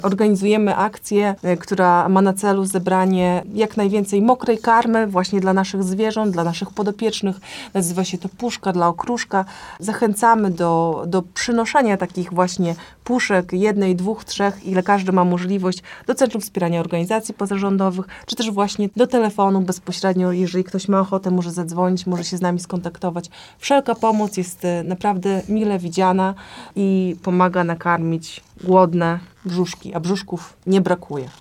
Organizujemy akcję, która ma na celu zebranie jak najwięcej mokrej karmy właśnie dla naszych zwierząt, dla naszych podopiecznych. Nazywa się to Puszka dla okruszka. Zachęcamy do przynoszenia takich właśnie puszek, 1, 2, 3, ile każdy ma możliwość, do Centrum Wspierania Organizacji Pozarządowych, czy też właśnie do telefonu bezpośrednio, jeżeli ktoś ma ochotę, może zadzwonić, może się z nami skontaktować. Wszelka pomoc jest naprawdę mile widziana i pomaga nakarmić głodne brzuszki, a brzuszków nie brakuje.